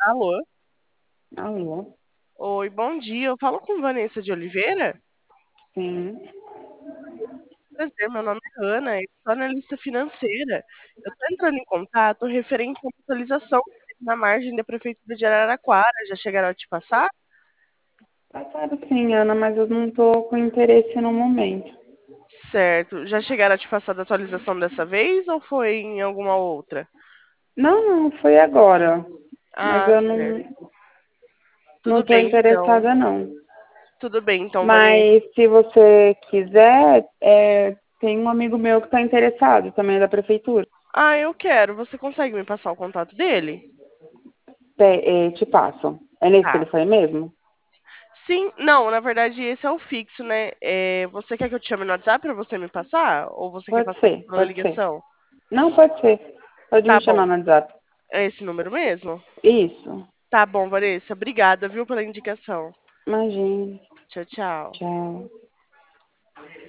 Alô? Alô? Oi, bom dia. Eu falo com Vanessa de Oliveira? Sim. Prazer, meu nome é Ana, eu sou analista financeira. Eu estou entrando em contato referente à atualização que teve na margem da Prefeitura de Araraquara. Já chegaram a te passar? Passaram sim, Ana, mas eu não estou com interesse no momento. Certo. Já chegaram a te passar da atualização dessa vez ou foi em alguma outra? Não, não, foi agora. Mas Ah, eu certo. não Tudo estou bem, então. interessada, não. Tudo bem, então, Vanessa. Mas se você quiser, tem um amigo meu que está interessado, também é da prefeitura. Ah, eu quero. Você consegue me passar o contato dele? Te passo. É nesse Tá. telefone mesmo? Sim, não, na verdade esse é o fixo, né? Você quer que eu te chame no WhatsApp pra você me passar? Ou você quer Pode passar ser, pela pode ser. ligação? Não, pode ser. Pode Tá me bom. chamar no WhatsApp. É esse número mesmo? Isso. Tá bom, Vanessa. Obrigada, viu, pela indicação. Imagina. Tchau, tchau. Tchau.